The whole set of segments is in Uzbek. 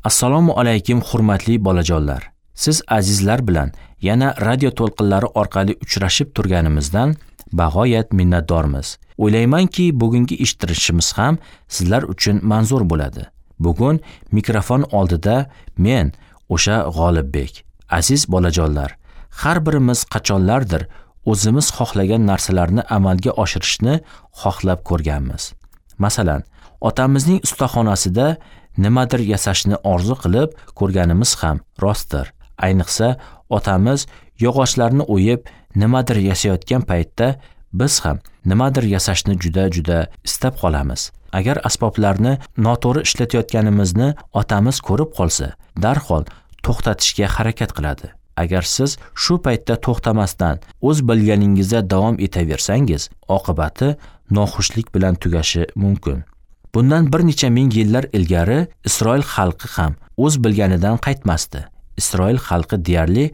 Assalomu alaykum hurmatli bolajonlar. Siz azizlar bilan yana radio to'lqinlari orqali uchrashib turganimizdan bag'oyat minnatdormiz. O'ylaymanki, bugungi eshittirishimiz ham sizlar uchun manzur bo'ladi. Bugun mikrofon oldida men o'sha G'olibbek. Aziz bolajonlar, har birimiz qachonlardir o'zimiz xohlagan narsalarni amalga oshirishni xohlab ko'rganmiz. Masalan, otamizning ustaxonasida nimadir yasashni orzu qilib ko'rganimiz ham rostdir. Ayniqsa, otamiz yog'ochlarni o'yib nimadir yasayotgan paytda biz ham nimadir yasashni juda istab qolamiz. Agar asboblarni noto'g'ri ishlatayotganimizni otamiz ko'rib qolsa, darhol to'xtatishga harakat qiladi. Agar siz shu paytda to'xtamasdan o'z bilganingizda davom etaversangiz, oqibati noxushlik bilan tugashi mumkin. Bundan bir necha ming yillar ilgari Isroil xalqi ham o'z bilganidan qaytmasdi. Isroil xalqi deyarli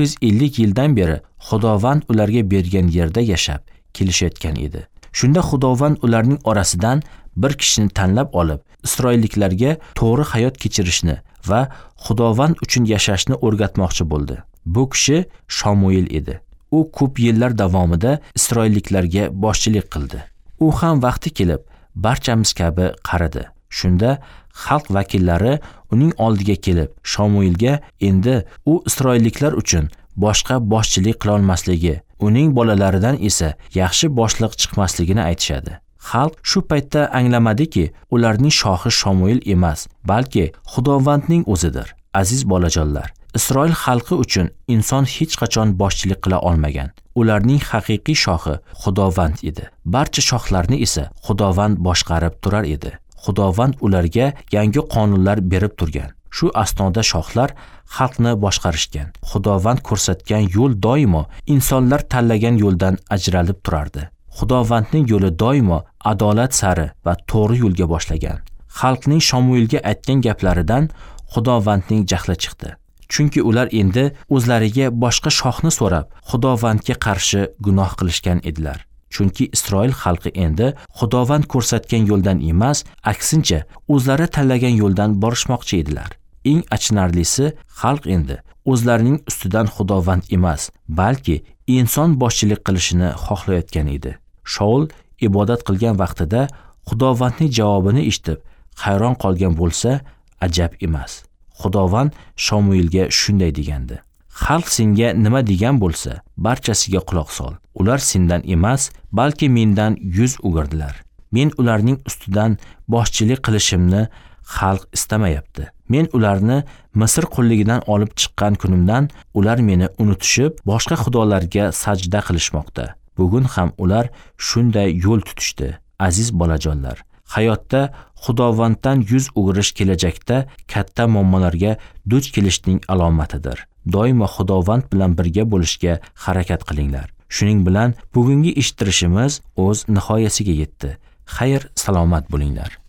450 yildan beri Xudovand ularga bergan yerda yashab kelishayotgan edi. Shunda Xudovand ularning orasidan bir kishini tanlab olib, isroilliklarga to'g'ri hayot kechirishni va Xudovand uchun yashashni o'rgatmoqchi bo'ldi. Bu kishi Shamuel edi. U ko'p yillar davomida isroilliklarga boshchilik qildi. U ham vaqti kelib barchamiz kabi qaridi. Shunda xalq vakillari uning oldiga kelib, Shamuelga endi u isroilliklar uchun boshqa boshchilik qila olmasligi, uning bolalaridan esa yaxshi boshliq chiqmasligini aytishadi. Xalq shu paytda anglamadiki, ularning shohi Shamuel emas, balki Xudovandning o'zidir. Aziz bolajonlar, Isroil xalqi uchun inson hech qachon boshchilik qila olmagan. Ularning haqiqiy shohi Xudovand edi. Barcha shohlarni esa Xudovand boshqarib turar edi. Xudovand ularga yangi qonunlar berib turgan. Shu asnoda shohlar xalqni boshqarishgan. Xudovand ko'rsatgan yo'l doimo insonlar tanlagan yo'ldan ajralib turardi. Xudovandning yo'li doimo adolat sari va to'g'ri yo'lga boshlagan. Xalqning Shamuelga aytgan gaplaridan Xudovandning jahli chiqdi. Chunki ular endi o'zlariga boshqa shohni so'rab, Xudovandga qarshi gunoh qilishgan edilar. Chunki Isroil xalqi endi Xudovand ko'rsatgan yo'ldan emas, aksincha o'zlari tanlagan yo'ldan borishmoqchi edilar. Eng achinarlisi, xalq endi o'zlarining ustidan Xudovand emas, balki inson boshchilik qilishini xohlayotgan edi. Shaul ibodat qilgan vaqtida Xudovandning javobini eshitib, hayron qolgan bo'lsa, ajab emas. Xudovand Shamuelga shunday degandi: "Xalq senga nima degan bo'lsa, barchasiga quloq sol. Ular sendan emas, balki mendan yuz o'girdilar. Men ularning ustidan boshchilik qilishimni xalq istamayapti. Men ularni Misr qulligidan olib chiqqan kunimdan ular meni unutishib, boshqa xudolarga sajda qilishmoqda. Bugun ham ular shunday yo'l tutishdi." Aziz bolajonlar, hayotda Xudovanddan yuz o'girish kelajakda katta muammolarga duch kelishning alomatidir. Doimo Xudovand bilan birga bo'lishga harakat qilinglar. Shuning bilan bugungi eshittirishimiz o'z nihoyasiga yetdi. Xayr, salomat bo'linglar.